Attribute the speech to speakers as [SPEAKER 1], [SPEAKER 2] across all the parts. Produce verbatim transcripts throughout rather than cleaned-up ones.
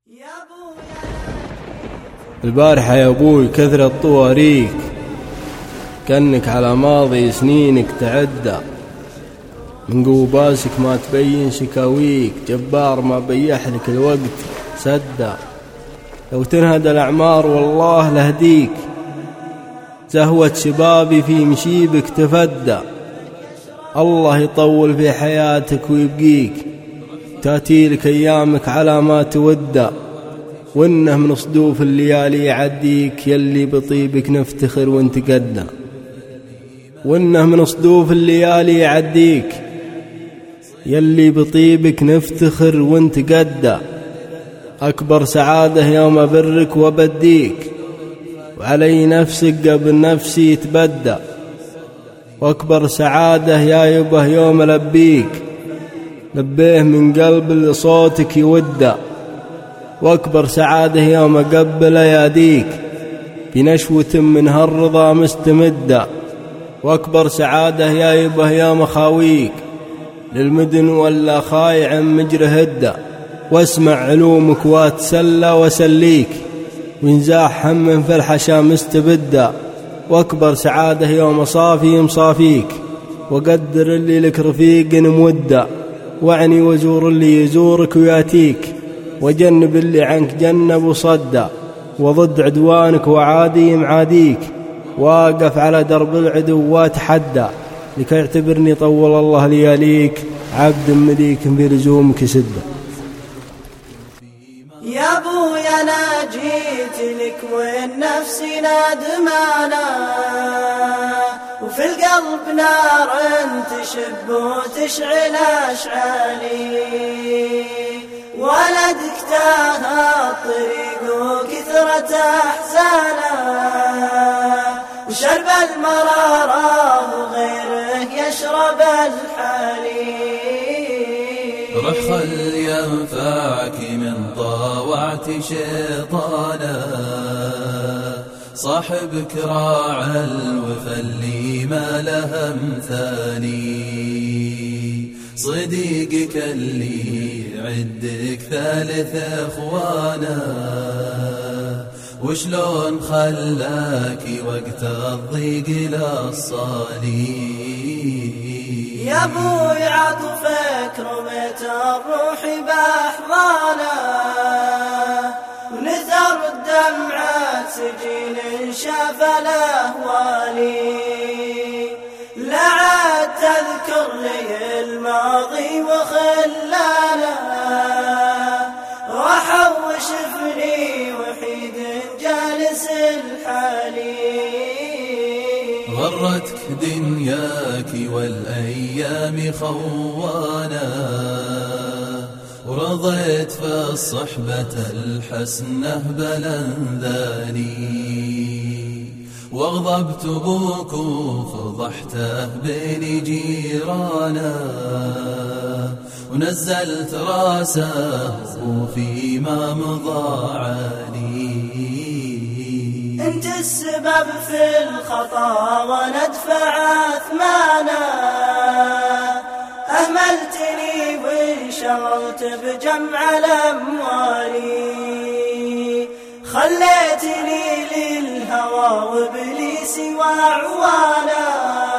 [SPEAKER 1] البارحة يا أبوي كثرة طواريك، كأنك على ماضي سنينك تعدى، من قوباسك ما تبين شكاويك، جبار ما بيحلك الوقت سدى. لو تنهد الأعمار والله لهديك، زهوة شبابي في مشيبك تفدى. الله يطول في حياتك ويبقيك، تاتيلك أيامك على ما تودى، وإنه من صدوف الليالي يعديك، يلي بطيبك نفتخر ونتقدى. وإنه من صدوف الليالي يعديك، يلي بطيبك نفتخر ونتقدى. أكبر سعادة يوم أبرك وبديك، وعلي نفسك قبل نفسي يتبدى. وأكبر سعادة يا يبه يوم ألبيك، لبيه من قلب اللي صوتك يودى. وأكبر سعادة يوم أقبل أياديك، بنشوة من هالرضا مستمدة. وأكبر سعادة يا يبه يوم أخاويك، للمدن ولا خايع مجر هدى. واسمع علومك واتسلى وسليك، وينزاح هم في الحشا مستبدة. وأكبر سعادة يوم صافي مصافيك، وقدر اللي لك رفيق مودة. وعني وزور اللي يزورك وياتيك، وجنب اللي عنك جنب وصدى. وضد عدوانك وعادي معاديك، واقف على درب العدو واتحدى. لكي يعتبرني طول الله لياليك، عبد مليك بلزومك سدى.
[SPEAKER 2] يا ابويا انا جيت لك والنفس نادمانا، وفي القلب نار تشب وتشعل اشعالي. ولدك تاه الطريق وكثرة احزانه، وشرب المرارة وغيره يشرب الحليب.
[SPEAKER 3] رح خل ينفعك من طاوعت شيطانا، صاحبك راع الوفا اللي ما له امثالي. صديقك اللي عندك ثالث اخوانا، وشلون خلاك وقت الضيق للصالي.
[SPEAKER 2] يا ابوي عطفك رميت الروح باحضانه، ونثر الدمعة سجين شاف الاهوالي. لا عاد تذكر لي الماضي وخلانا، راح وشفني وحيد جالس الحالي.
[SPEAKER 3] غرتك دنياك والأيام خوانا، ورضيت في الصحبة الحسنة بلنذاني. واغضبت بوك وفضحته بين جيرانا، ونزلت راسه وفيما مضى علي.
[SPEAKER 2] انت السبب في الخطا وندفع اثمانا، اهملتني وانشغلت بجمع الاموال. خليتني للهوى وابليسي وعوانا،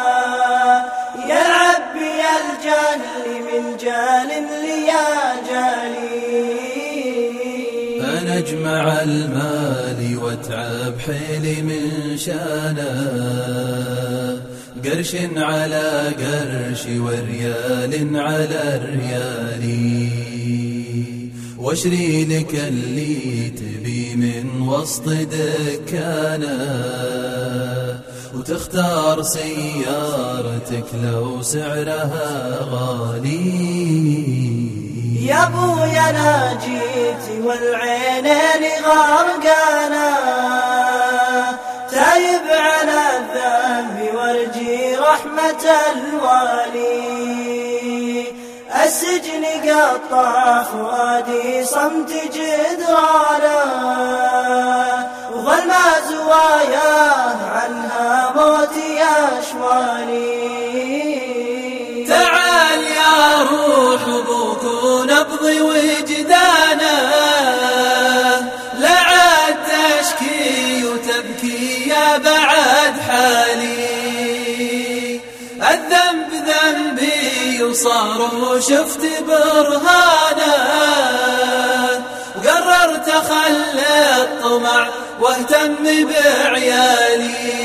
[SPEAKER 2] يلعب بي الجهل من جال ليا جالي.
[SPEAKER 3] أنا أجمع المال واتعب حيلي من شانه، قرش على قرش وريال على ريالي. واشري لك اللي تبي من وسط دكانه، وتختار سيارتك لو سعرها غالي.
[SPEAKER 2] يا ابويا انا جيت والعينين غرقانه، تايب على الذنب وارجي رحمة الوالي. السجن قطع فؤادي صمت جدرانه، وظلم زواياه عنها موتي اشوالي.
[SPEAKER 3] تعال يا روح ابوك ونبضي وجدانه، صار وشفت برهانه، وقررت أخلي الطمع واهتم بعيالي.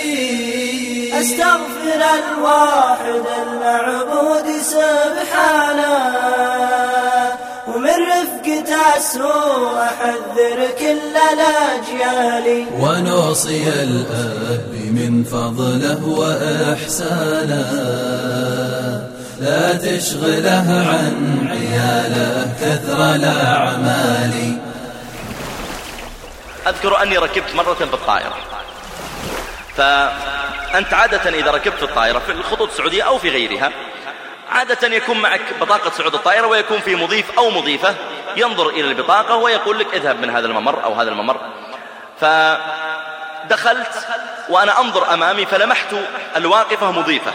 [SPEAKER 2] أستغفر الواحد المعبود سبحانه، ومن رفقة السوء أحذر كل الأجيال.
[SPEAKER 3] ونوصي الأب من فضله وإحسانه، لا تشغله عن عياله كثر الأعمال.
[SPEAKER 4] أذكر أني ركبت مرة بالطائرة، فأنت عادة إذا ركبت في الطائرة في الخطوط السعودية أو في غيرها، عادة يكون معك بطاقة صعود الطائرة، ويكون في مضيف أو مضيفة ينظر إلى البطاقة ويقول لك اذهب من هذا الممر أو هذا الممر. فدخلت وأنا أنظر أمامي فلمحت الواقفة مضيفة،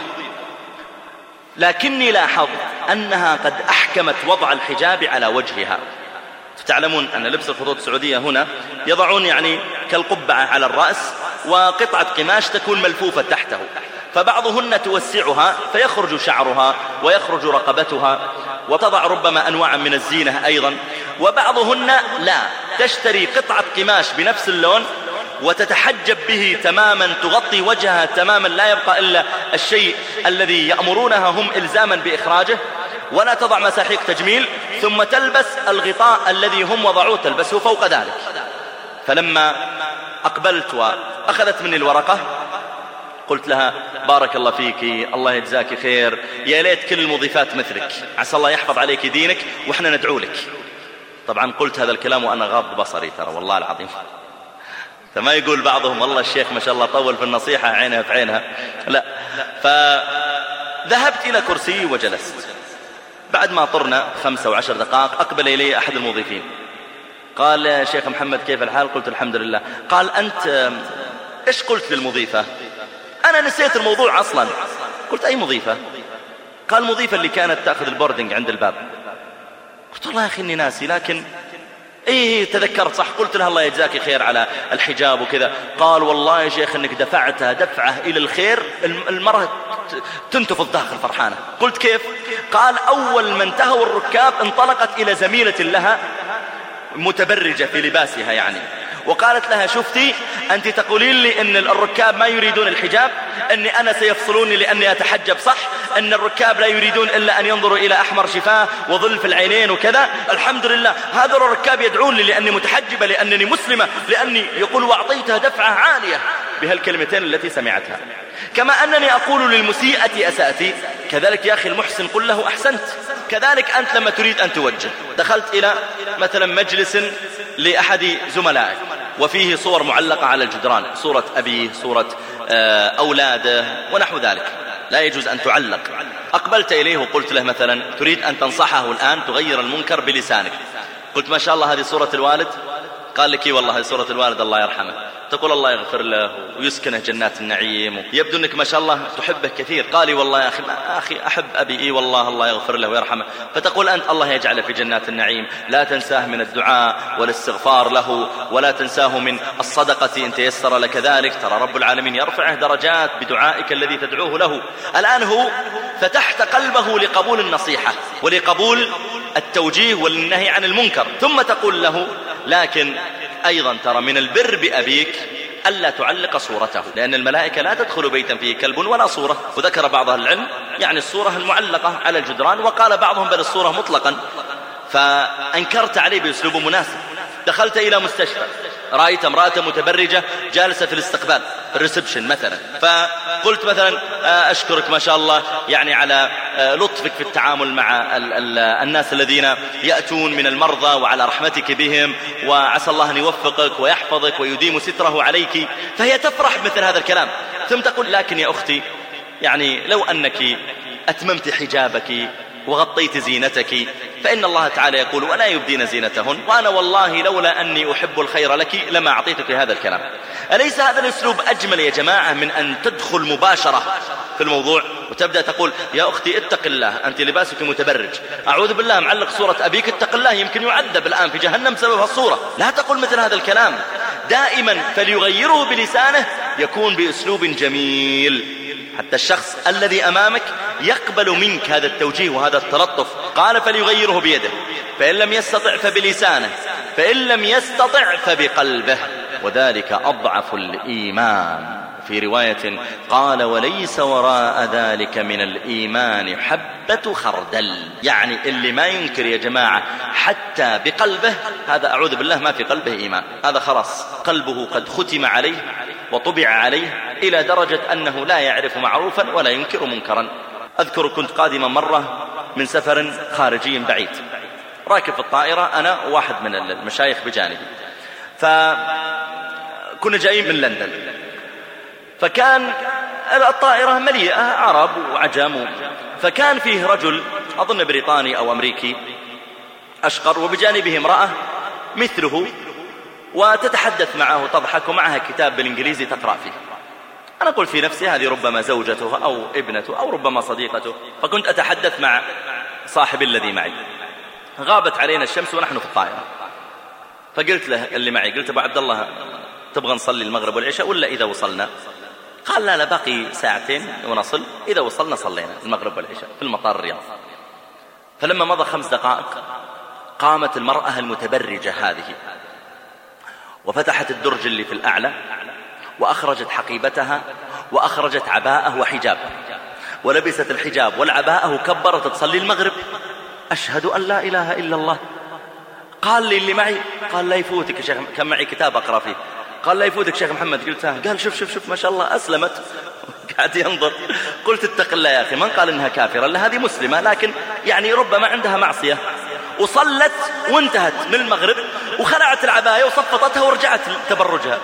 [SPEAKER 4] لكني لاحظت أنها قد أحكمت وضع الحجاب على وجهها. تعلمون أن لبس الخطوط السعودية هنا يضعون يعني كالقبعة على الرأس وقطعة قماش تكون ملفوفة تحته، فبعضهن توسعها فيخرج شعرها ويخرج رقبتها، وتضع ربما أنواعا من الزينة أيضا. وبعضهن لا، تشتري قطعة قماش بنفس اللون وتتحجب به تماما، تغطي وجهها تماما، لا يبقى إلا الشيء الذي يأمرونها هم إلزاما بإخراجه، ولا تضع مساحيق تجميل، ثم تلبس الغطاء الذي هم وضعوه تلبسه فوق ذلك. فلما أقبلت وأخذت مني الورقة قلت لها بارك الله فيك، الله يجزاك خير، يا ليت كل المضيفات مثلك، عسى الله يحفظ عليك دينك وإحنا ندعو لك. طبعا قلت هذا الكلام وأنا غاض بصري ترى والله العظيم، فما يقول بعضهم والله الشيخ ما شاء الله طول في النصيحة عينها في عينها، لا. فذهبت إلى كرسي وجلست. بعد ما طرنا خمسة وعشر دقائق أقبل إلي أحد الموظفين قال يا شيخ محمد كيف الحال؟ قلت الحمد لله. قال أنت إيش قلت للمضيفة؟ أنا نسيت الموضوع أصلا. قلت أي مضيفة؟ قال المضيفة اللي كانت تأخذ البوردنج عند الباب. قلت والله يا أخي إني ناسي، لكن إيه تذكرت صح. قلت لها الله يجزاك خير على الحجاب وكذا. قال والله يا شيخ إنك دفعتها دفعة إلى الخير، المرة تنتفض داخل فرحانة. قلت كيف؟ قال أول ما انتهوا الركاب انطلقت إلى زميلة لها متبرجة في لباسها يعني، وقالت لها شفتي أنت تقولين لي أن الركاب ما يريدون الحجاب، أني أنا سيفصلوني لأني أتحجب صح، أن الركاب لا يريدون إلا أن ينظروا إلى أحمر شفاه وظل في العينين وكذا. الحمد لله هذا الركاب يدعون لي لأني متحجبة، لأنني مسلمة، لأني يقول وأعطيتها دفعة عالية بهالكلمتين التي سمعتها. كما أنني أقول للمسيئة أسأتي، كذلك يا أخي المحسن قل له أحسنت. كذلك أنت لما تريد أن توجه، دخلت إلى مثلا مجلس لأحد زملائك وفيه صور معلقة على الجدران، صورة أبيه، صورة أولاده ونحو ذلك، لا يجوز أن تعلق. أقبلت إليه وقلت له مثلا تريد أن تنصحه الآن تغير المنكر بلسانك. قلت ما شاء الله هذه صورة الوالد. قال لك والله هذه صورة الوالد الله يرحمه، تقول الله يغفر له ويسكنه جنات النعيم، يبدو أنك ما شاء الله تحبه كثير. قال لي والله يا أخي, أخي أحب أبي إيه والله الله يغفر له ويرحمه. فتقول أنت الله يجعله في جنات النعيم، لا تنساه من الدعاء والاستغفار له، ولا تنساه من الصدقة إن تيسر لك ذلك، ترى رب العالمين يرفعه درجات بدعائك الذي تدعوه له. الآن هو فتحت قلبه لقبول النصيحة ولقبول التوجيه والنهي عن المنكر، ثم تقول له لكن أيضا ترى من البر بأبيك ألا تعلق صورته، لأن الملائكة لا تدخل بيتا فيه كلب ولا صورة. وذكر بعض أهل العلم يعني الصورة المعلقة على الجدران، وقال بعضهم بل الصورة مطلقا. فأنكرت عليه بأسلوب مناسب. دخلت إلى مستشفى، رأيت امرأة متبرجة جالسة في الاستقبال في الريسبشن مثلا، فقلت مثلا أشكرك ما شاء الله يعني على لطفك في التعامل مع ال ال الناس الذين يأتون من المرضى وعلى رحمتك بهم، وعسى الله أن يوفقك ويحفظك ويديم ستره عليك. فهي تفرح بمثل هذا الكلام، ثم تقول لكن يا أختي يعني لو أنك أتممت حجابك وغطيت زينتك، فإن الله تعالى يقول ولا يبدين زينتهن، وأنا والله لولا أني أحب الخير لك لما أعطيتك هذا الكلام. أليس هذا الأسلوب أجمل يا جماعة من أن تدخل مباشرة في الموضوع وتبدأ تقول يا أختي اتق الله أنت لباسك متبرج، أعوذ بالله معلق صورة أبيك، اتق الله يمكن يعذب الآن في جهنم بسبب الصورة. لا تقول مثل هذا الكلام دائما، فليغيره بلسانه، يكون بأسلوب جميل حتى الشخص الذي أمامك يقبل منك هذا التوجيه وهذا التلطف. قال فليغيره بيده، فإن لم يستطع فبلسانه، فإن لم يستطع فبقلبه، وذلك أضعف الإيمان. في رواية قال وليس وراء ذلك من الإيمان حبة خردل، يعني اللي ما ينكر يا جماعة حتى بقلبه، هذا أعوذ بالله ما في قلبه إيمان، هذا خلاص قلبه قد ختم عليه وطبع عليه إلى درجة أنه لا يعرف معروفا ولا ينكر منكرا. أذكر كنت قادما مرة من سفر خارجي بعيد، راكب في الطائرة أنا وواحد من المشايخ بجانبي، فكنا جايين من لندن، فكان الطائرة مليئة عرب وعجم، فكان فيه رجل أظن بريطاني أو أمريكي أشقر، وبجانبه امرأة مثله وتتحدث معه وتضحك، ومعها كتاب بالإنجليزي تقرأ فيه. أنا قلت في نفسي هذه ربما زوجته أو ابنته أو ربما صديقته، فكنت أتحدث مع صاحب الذي معي. غابت علينا الشمس ونحن في الطائرة، فقلت له اللي معي، قلت أبو عبد الله تبغى نصلي المغرب والعشاء ولا إذا وصلنا؟ قال لا لا باقي ساعتين ونصل، إذا وصلنا صلينا المغرب والعشاء في المطار الرياض. فلما مضى خمس دقائق قامت المرأة المتبرجة هذه وفتحت الدرج اللي في الأعلى وأخرجت حقيبتها وأخرجت عباءة وحجاب، ولبست الحجاب والعباءة وكبرت تصلي المغرب. أشهد أن لا إله إلا الله. قال لي اللي معي، قال لا يفوتك يا شيخ، كان معي كتاب أقرأ فيه، قال لا يفوتك شيخ محمد. قلت ها، قال شوف شوف شوف ما شاء الله أسلمت. قاعد ينظر. قلت اتق الله يا أخي، من قال إنها كافرة؟ لا هذه مسلمة، لكن يعني ربما عندها معصية، وصلت وانتهت من المغرب وخلعت العباية وصفطتها ورجعت تبرجها.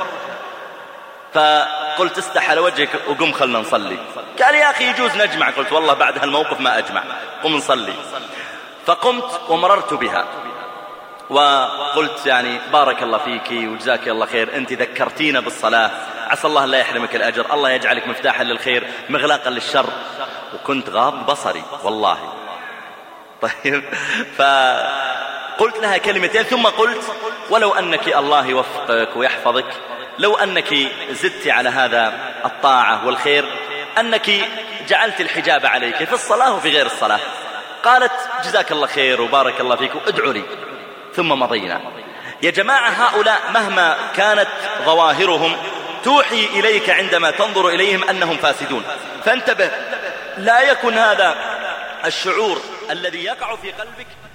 [SPEAKER 4] فقلت استح على وجهك وقم خلنا نصلي. قال يا أخي يجوز نجمع. قلت والله بعد هالموقف ما أجمع، قم نصلي. فقمت ومررت بها وقلت يعني بارك الله فيك وجزاك الله خير، أنت ذكرتينا بالصلاة، عسى الله لا يحرمك الأجر، الله يجعلك مفتاحا للخير مغلاقا للشر. وكنت غاب بصري والله. طيب فقلت لها كلمتين ثم قلت ولو أنك الله يوفقك ويحفظك، لو أنك زدت على هذا الطاعة والخير أنك جعلت الحجاب عليك في الصلاة وفي غير الصلاة. قالت جزاك الله خير وبارك الله فيك وادعوا لي. ثم مضينا. يا جماعة هؤلاء مهما كانت ظواهرهم توحي إليك عندما تنظر إليهم أنهم فاسدون، فانتبه لا يكن هذا الشعور الذي يقع في قلبك